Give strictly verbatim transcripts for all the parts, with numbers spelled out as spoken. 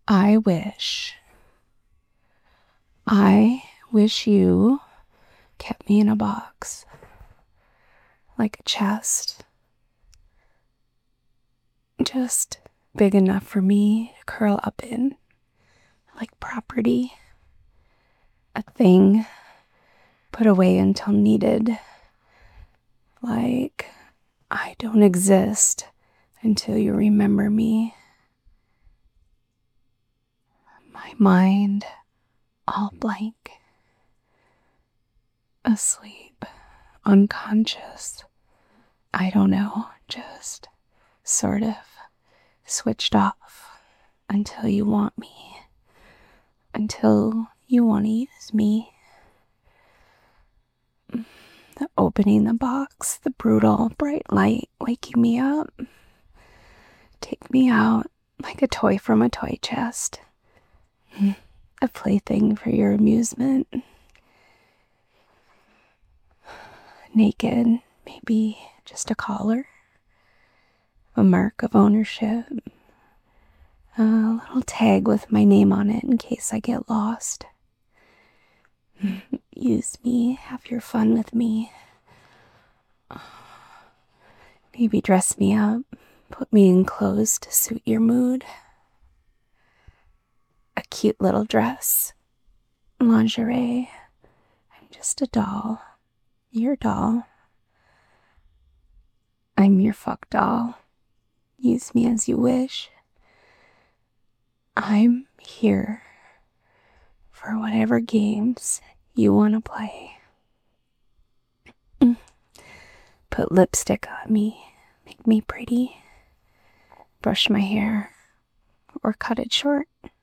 I wish. I wish you kept me in a box. Like a chest. Just big enough for me to curl up in. Like property. A thing put away until needed. Like I don't exist until you remember me. My mind all blank. Asleep. Unconscious. I don't know. Just sort of switched off until you want me. Until you want to use me. The opening the box, the brutal bright light waking me up. Take me out like a toy from a toy chest. A plaything for your amusement. Naked, maybe just a collar. A mark of ownership. A little tag with my name on it in case I get lost. Use me, have your fun with me. Maybe dress me up, put me in clothes to suit your mood. A cute little dress, lingerie. I'm just a doll, your doll. I'm your fuck doll. Use me as you wish. I'm here for whatever games you want to play. Put lipstick on me, make me pretty. Brush my hair or cut it short.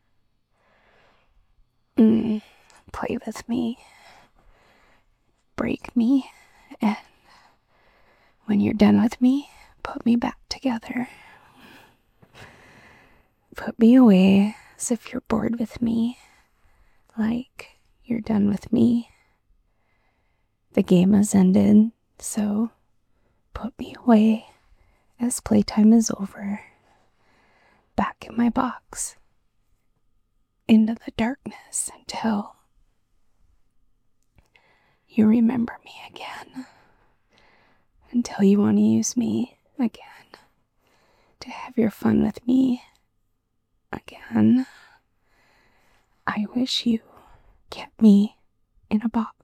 Mm, play with me. Break me. And when you're done with me, put me back together. Put me away as if you're bored with me. Like you're done with me. The game has ended, so put me away as playtime is over. Back in my box. Into the darkness until you remember me again. Until you want to use me again. To have your fun with me again. I wish you kept me in a box.